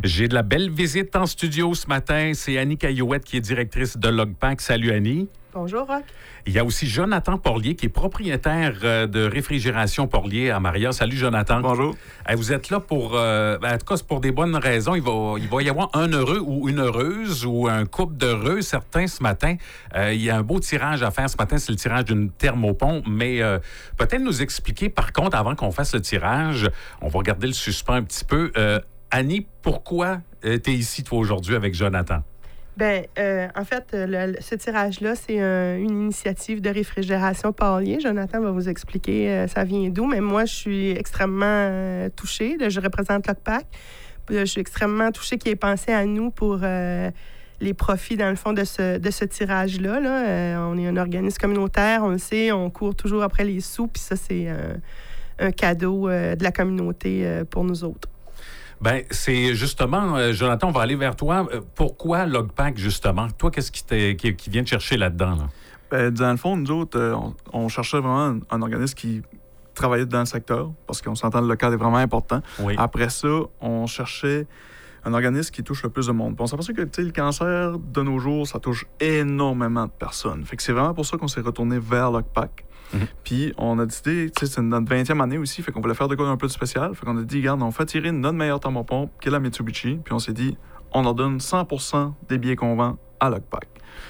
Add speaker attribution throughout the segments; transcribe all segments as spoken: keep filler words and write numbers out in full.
Speaker 1: J'ai de la belle visite en studio ce matin. C'est Annie Caillouette qui est directrice de Logpack. Salut Annie.
Speaker 2: Bonjour Roch.
Speaker 1: Il y a aussi Jonathan Porlier qui est propriétaire de Réfrigération Porlier à Maria. Salut Jonathan.
Speaker 3: Bonjour.
Speaker 1: Vous êtes là pour, euh, en tout cas, c'est pour des bonnes raisons. Il va, il va y avoir un heureux ou une heureuse ou un couple d'heureux, certains ce matin. Euh, il y a un beau tirage à faire ce matin, c'est le tirage d'une thermopompe. Mais euh, peut-être nous expliquer, par contre, avant qu'on fasse le tirage, on va garder le suspens un petit peu. Euh, Annie, pourquoi euh, tu es ici, toi, aujourd'hui, avec Jonathan?
Speaker 2: Bien, euh, en fait, le, ce tirage-là, c'est un, une initiative de Réfrigération Porlier. Jonathan va vous expliquer euh, ça vient d'où, mais moi, je suis extrêmement euh, touchée. Je représente Logpack. Je suis extrêmement touchée qu'il ait pensé à nous pour euh, les profits, dans le fond, de ce, de ce tirage-là. Là. Euh, on est un organisme communautaire, on le sait, on court toujours après les sous, puis ça, c'est euh, un cadeau euh, de la communauté euh, pour nous autres.
Speaker 1: Bien, c'est justement, euh, Jonathan, on va aller vers toi. Euh, pourquoi Logpack, justement? Toi, qu'est-ce qui, qui, qui vient te chercher là-dedans? Là?
Speaker 3: Bien, dans le fond, nous autres, euh, on, on cherchait vraiment un, un organisme qui travaillait dans le secteur, parce qu'on s'entend, le local est vraiment important.
Speaker 1: Oui.
Speaker 3: Après ça, on cherchait un organisme qui touche le plus de monde. Puis on s'aperçoit que le cancer, de nos jours, ça touche énormément de personnes. Fait que c'est vraiment pour ça qu'on s'est retourné vers Logpack. Mm-hmm. Puis on a décidé, tu sais, c'est notre vingtième année aussi, fait qu'on voulait faire de quoi un peu de spécial. Fait qu'on a dit, regarde, on fait tirer notre meilleure thermopompe, qui est la Mitsubishi, puis on s'est dit, on leur donne cent pour cent des billets qu'on vend à Logpack.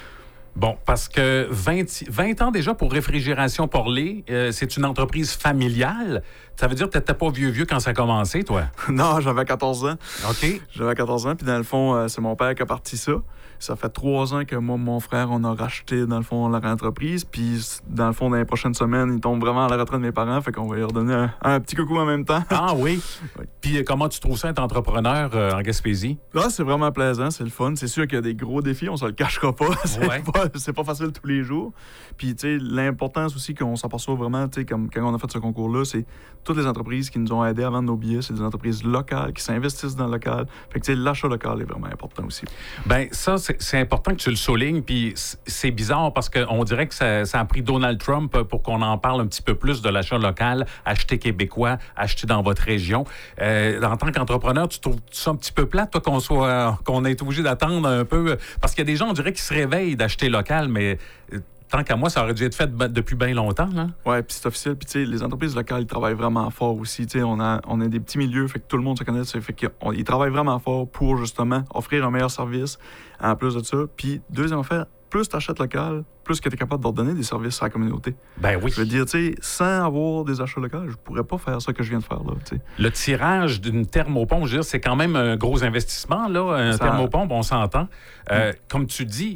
Speaker 1: Bon, parce que vingt, vingt ans déjà pour Réfrigération Porlier, euh, c'est une entreprise familiale. Ça veut dire que tu n'étais pas vieux-vieux quand ça a commencé, toi?
Speaker 3: Non, j'avais quatorze ans.
Speaker 1: OK.
Speaker 3: J'avais quatorze ans, puis dans le fond, euh, c'est mon père qui a parti ça. Ça fait trois ans que moi et mon frère, on a racheté, dans le fond, leur entreprise. Puis, dans le fond, dans les prochaines semaines, ils tombent vraiment à la retraite de mes parents. Fait qu'on va leur donner un, un petit coucou en même temps.
Speaker 1: Ah oui?
Speaker 3: Oui.
Speaker 1: Puis, euh, comment tu trouves ça, être entrepreneur euh, en Gaspésie?
Speaker 3: Là, c'est vraiment plaisant, c'est le fun. C'est sûr qu'il y a des gros défis, on se le cachera pas. c'est,
Speaker 1: ouais.
Speaker 3: pas c'est pas facile tous les jours. Puis, tu sais, l'importance aussi qu'on s'aperçoit vraiment, tu sais, comme quand on a fait ce concours-là, c'est toutes les entreprises qui nous ont aidés à vendre nos billets. C'est des entreprises locales qui s'investissent dans le local. Fait que, tu sais, l'achat local est vraiment important aussi.
Speaker 1: Bien, ça, c'est, c'est important que tu le soulignes. Puis, c'est bizarre parce qu'on dirait que ça, ça a pris Donald Trump pour qu'on en parle un petit peu plus de l'achat local, acheter québécois, acheter dans votre région. Euh, en tant qu'entrepreneur, tu trouves ça un petit peu plate, toi, qu'on soit, qu'on ait été obligé d'attendre un peu? Parce qu'il y a des gens, on dirait, qui se réveillent d'acheter local, mais tant qu'à moi, ça aurait dû être fait depuis bien longtemps, là.
Speaker 3: Oui, puis c'est officiel. Puis, tu sais, les entreprises locales, ils travaillent vraiment fort aussi. Tu sais, on a, on a des petits milieux, fait que tout le monde se connaît. Fait qu'ils travaillent vraiment fort pour, justement, offrir un meilleur service en plus de ça. Puis, deuxième affaire, plus tu achètes local, plus que tu es capable de donner des services à la communauté.
Speaker 1: Ben oui.
Speaker 3: Je veux dire, tu sais, sans avoir des achats locaux, je pourrais pas faire ça que je viens de faire, là, tu sais.
Speaker 1: Le tirage d'une thermopompe, je veux dire, c'est quand même un gros investissement, là. Un ça... thermopompe, on s'entend. Euh, mm. Comme tu dis,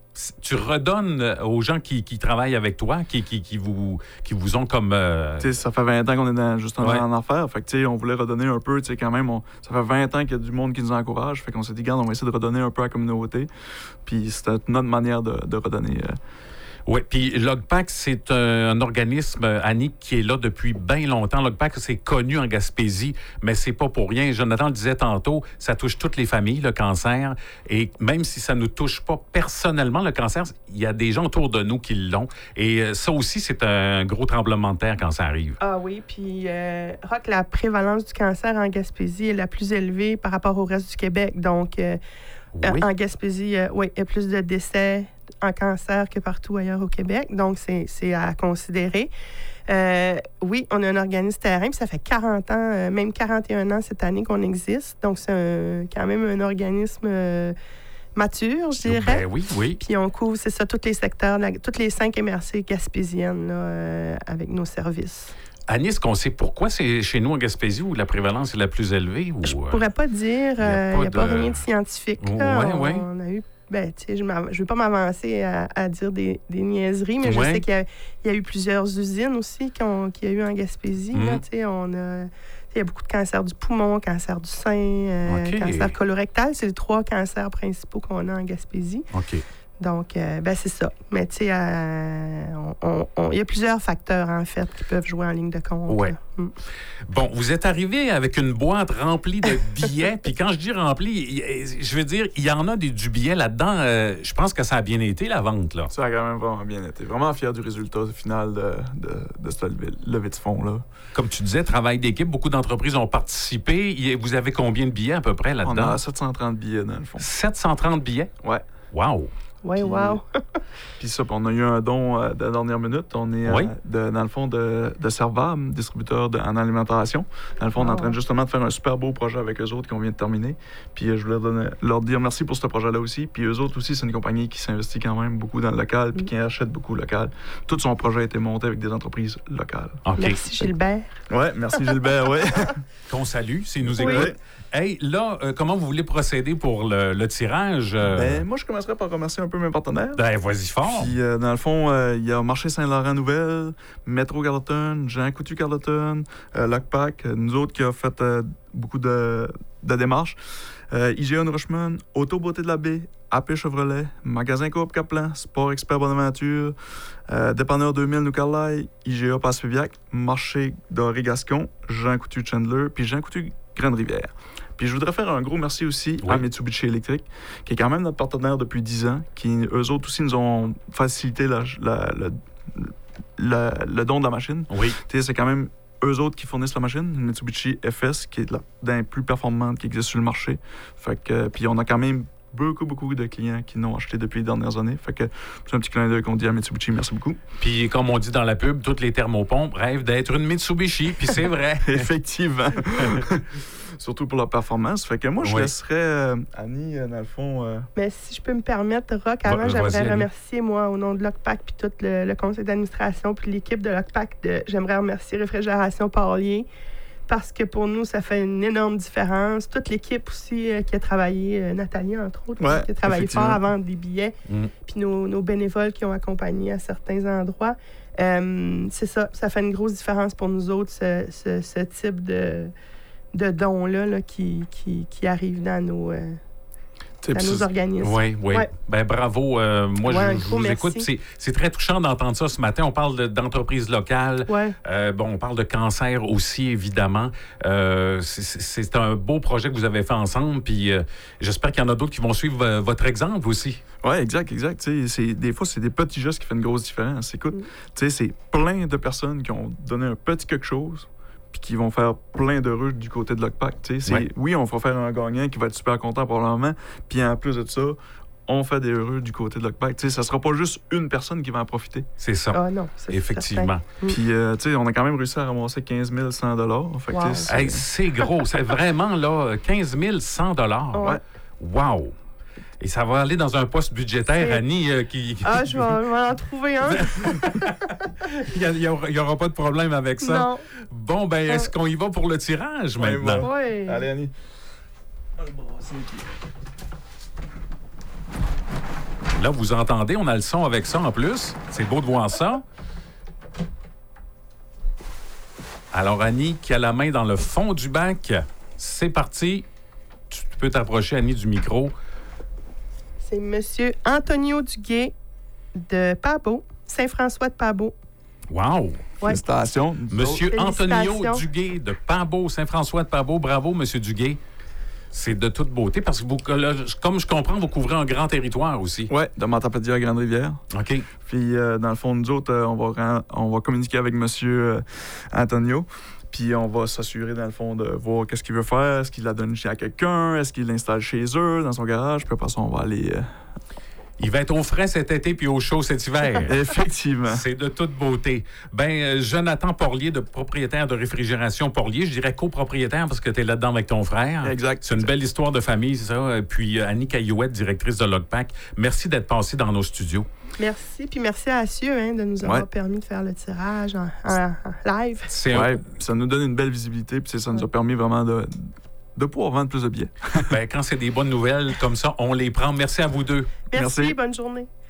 Speaker 1: tu redonnes aux gens qui, qui travaillent avec toi, qui, qui, qui, vous, qui vous ont comme... Euh...
Speaker 3: Ça fait vingt ans qu'on est dans, justement
Speaker 1: ouais.
Speaker 3: en affaires. Fait que, on voulait redonner un peu, quand même. On, ça fait vingt ans qu'il y a du monde qui nous encourage. Fait qu'on s'est dit, regarde, on va essayer de redonner un peu à la communauté. Puis c'était notre manière de, de redonner... Euh...
Speaker 1: Oui, puis Logpack, c'est un, un organisme, Annie, qui est là depuis bien longtemps. Logpack, c'est connu en Gaspésie, mais c'est pas pour rien. Jonathan le disait tantôt, ça touche toutes les familles, le cancer. Et même si ça ne nous touche pas personnellement, le cancer, il y a des gens autour de nous qui l'ont. Et ça aussi, c'est un gros tremblement de terre quand ça arrive.
Speaker 2: Ah oui, puis euh, Roch, la prévalence du cancer en Gaspésie est la plus élevée par rapport au reste du Québec. Donc, euh, oui. en Gaspésie, euh, oui, il y a plus de décès en cancer que partout ailleurs au Québec. Donc, c'est, c'est à considérer. Euh, oui, on a un organisme terrain, puis ça fait quarante ans, euh, même quarante et un ans cette année qu'on existe. Donc, c'est un, quand même un organisme euh, mature, je dirais.
Speaker 1: Ben oui, oui.
Speaker 2: Puis on couvre, c'est ça, tous les secteurs, la, toutes les cinq M R C gaspésiennes là, euh, avec nos services.
Speaker 1: Annie, est-ce qu'on sait pourquoi c'est chez nous en Gaspésie où la prévalence est la plus élevée? Ou...
Speaker 2: Je ne pourrais pas dire. Il n'y a, euh, pas, y a de... pas rien de scientifique. Là.
Speaker 1: Ouais,
Speaker 2: on,
Speaker 1: ouais.
Speaker 2: on a eu... Ben, tu sais, je ne veux pas m'avancer à, à dire des, des niaiseries, mais je
Speaker 1: ouais.
Speaker 2: sais qu'il y a, il y a eu plusieurs usines aussi qu'il y a eu en Gaspésie. Mm. Là, tu sais, on a... Il y a beaucoup de cancers du poumon, cancer du sein, euh,
Speaker 1: okay.
Speaker 2: cancer colorectal. C'est les trois cancers principaux qu'on a en Gaspésie.
Speaker 1: OK.
Speaker 2: Donc, euh, ben c'est ça. Mais tu sais, euh, il y a plusieurs facteurs, en fait, qui peuvent jouer en ligne de compte.
Speaker 1: Ouais.
Speaker 2: Mm.
Speaker 1: Bon, vous êtes arrivé avec une boîte remplie de billets. Puis quand je dis remplie, je veux dire, il y en a des, du billet là-dedans. Euh, je pense que ça a bien été, la vente, là.
Speaker 3: Ça a quand même vraiment bien été. Vraiment fier du résultat final de, de, de cette levée, levée de fonds-là.
Speaker 1: Comme tu disais, travail d'équipe, beaucoup d'entreprises ont participé. Vous avez combien de billets à peu près là-dedans?
Speaker 3: On a sept cent trente billets, dans le fond.
Speaker 1: sept cent trente billets?
Speaker 3: Ouais.
Speaker 1: Wow!
Speaker 2: Oui, wow!
Speaker 3: Puis ça, on a eu un don euh, de la dernière minute. On est,
Speaker 1: oui.
Speaker 3: euh, de, dans le fond, de, de Servab, distributeur de, en alimentation. Dans le fond, on est en train justement de faire un super beau projet avec eux autres qu'on vient de terminer. Puis euh, je voulais donner, leur dire merci pour ce projet-là aussi. Puis eux autres aussi, c'est une compagnie qui s'investit quand même beaucoup dans le local puis mm. qui achète beaucoup local. Tout son projet a été monté avec des entreprises locales.
Speaker 1: Okay.
Speaker 2: Merci Gilbert.
Speaker 3: Oui, merci Gilbert, oui.
Speaker 1: Qu'on salue, s'il nous écoute.
Speaker 3: Oui.
Speaker 1: Hey, là, euh, comment vous voulez procéder pour le, le tirage? Euh...
Speaker 3: Ben, moi, je commencerai par remercier un peu mes partenaires.
Speaker 1: Ben, vas-y fort.
Speaker 3: Puis, euh, dans le fond, euh, il y a Marché Saint-Laurent-Nouvelle, Métro Carleton, Jean Coutu Carleton, euh, Lockpack, nous autres qui a fait euh, beaucoup de, de démarches. Euh, I G A Nourishment, Auto Beauté de la Baie, A P Chevrolet, Magasin Coop Caplan, Sport Expert Bonaventure, euh, Dépanneur deux mille Nous Carlaï, I G A Passe-Péviac, Marché Doré Gascon, Jean Coutu Chandler, puis Jean Coutu Grande-Rivière. Puis je voudrais faire un gros merci aussi oui. à Mitsubishi Electric, qui est quand même notre partenaire depuis dix ans, qui eux autres aussi nous ont facilité la, la, la, la, le don de la machine.
Speaker 1: Oui.
Speaker 3: C'est quand même eux autres qui fournissent la machine, Mitsubishi F S, qui est l'un des plus performantes qui existe sur le marché. Fait que, puis on a quand même beaucoup, beaucoup de clients qui l'ont acheté depuis les dernières années. Fait que c'est un petit clin d'œil qu'on dit à Mitsubishi. Merci beaucoup.
Speaker 1: Puis, comme on dit dans la pub, toutes les thermopompes rêvent d'être une Mitsubishi. Puis c'est vrai.
Speaker 3: Effectivement. Surtout pour leur performance. Fait que moi, je
Speaker 1: oui.
Speaker 3: laisserais euh, Annie, euh, dans le fond... Euh...
Speaker 2: Mais si je peux me permettre, Rock, avant, bah, j'aimerais remercier, moi, au nom de Lockpack, puis tout le, le conseil d'administration, puis l'équipe de Lockpack, de, j'aimerais remercier Réfrigération Parlier, parce que pour nous, ça fait une énorme différence. Toute l'équipe aussi euh, qui a travaillé, euh, Nathalie, entre autres,
Speaker 3: ouais,
Speaker 2: qui a travaillé fort à vendre des billets, mm. puis nos, nos bénévoles qui ont accompagné à certains endroits. Euh, c'est ça, ça fait une grosse différence pour nous autres, ce, ce, ce type de... de dons-là là, qui, qui, qui arrivent dans nos, euh, dans nos organismes.
Speaker 1: Oui, oui.
Speaker 2: Ouais.
Speaker 1: Ben bravo. Euh, moi,
Speaker 2: ouais,
Speaker 1: je, je vous écoute. C'est, c'est très touchant d'entendre ça ce matin. On parle de, d'entreprises locales.
Speaker 2: Ouais.
Speaker 1: Euh, bon, on parle de cancer aussi, évidemment. Euh, c'est, c'est un beau projet que vous avez fait ensemble. Puis euh, j'espère qu'il y en a d'autres qui vont suivre euh, votre exemple aussi.
Speaker 3: Oui, exact, exact. C'est, des fois, c'est des petits gestes qui font une grosse différence. Écoute, mm. c'est plein de personnes qui ont donné un petit quelque chose puis qui vont faire plein d'heureux du côté de Lockpack. Ouais. Oui, on va faire un gagnant qui va être super content probablement, puis en plus de ça, on fait des heureux du côté de Lockpack. T'sais, ça sera pas juste une personne qui va en profiter.
Speaker 1: C'est ça.
Speaker 2: Ah non, c'est
Speaker 1: effectivement.
Speaker 3: Puis, euh, tu sais, on a quand même réussi à ramasser quinze mille cent dollars.
Speaker 2: Wow.
Speaker 1: C'est hey, c'est gros. C'est vraiment, là, quinze mille cent dollars.
Speaker 2: Ouais.
Speaker 1: Wow! Et ça va aller dans un poste budgétaire, Annie, euh, qui...
Speaker 2: Ah, je vais, je vais en trouver un.
Speaker 1: Il n'y aura pas de problème avec ça.
Speaker 2: Non.
Speaker 1: Bon, ben, est-ce qu'on y va pour le tirage
Speaker 3: ouais,
Speaker 1: maintenant?
Speaker 2: Oui.
Speaker 3: Allez, Annie.
Speaker 1: Là, vous entendez, on a le son avec ça en plus. C'est beau de voir ça. Alors, Annie, qui a la main dans le fond du bac, c'est parti. Tu peux t'approcher, Annie, du micro.
Speaker 2: C'est M. Antonio Duguay de Pabot, Saint-François de Pabot.
Speaker 1: Wow!
Speaker 2: Ouais.
Speaker 3: Félicitations.
Speaker 1: Monsieur Antonio Duguay de Pabot, Saint-François de Pabot. Bravo, M. Duguay. C'est de toute beauté parce que, vous, là, comme je comprends, vous couvrez un grand territoire aussi.
Speaker 3: Oui, de Matapédia à Grande-Rivière.
Speaker 1: OK.
Speaker 3: Puis, euh, dans le fond, nous autres, euh, on, va, on va communiquer avec M. Euh, Antonio. Puis on va s'assurer, dans le fond, de voir qu'est-ce qu'il veut faire. Est-ce qu'il la donne à quelqu'un? Est-ce qu'il l'installe chez eux, dans son garage? Puis après ça, on va aller... Euh...
Speaker 1: Il va être au frais cet été puis au chaud cet hiver.
Speaker 3: Effectivement.
Speaker 1: C'est de toute beauté. Ben, Jonathan Porlier, de propriétaire de Réfrigération Porlier, je dirais copropriétaire parce que tu es là-dedans avec ton frère.
Speaker 3: Exact.
Speaker 1: C'est une belle histoire de famille, ça. Puis Annie Caillouette, directrice de Lockpack, merci d'être passée dans nos studios.
Speaker 2: Merci. Puis merci à Assieux hein, de nous avoir ouais. permis de faire le tirage en, en, en live.
Speaker 3: C'est ouais, un... Ça nous donne une belle visibilité puis ça nous a permis vraiment de... de pouvoir vendre plus de billets.
Speaker 1: Ben, quand c'est des bonnes nouvelles comme ça, on les prend. Merci à vous deux.
Speaker 2: Merci, Merci. Bonne journée.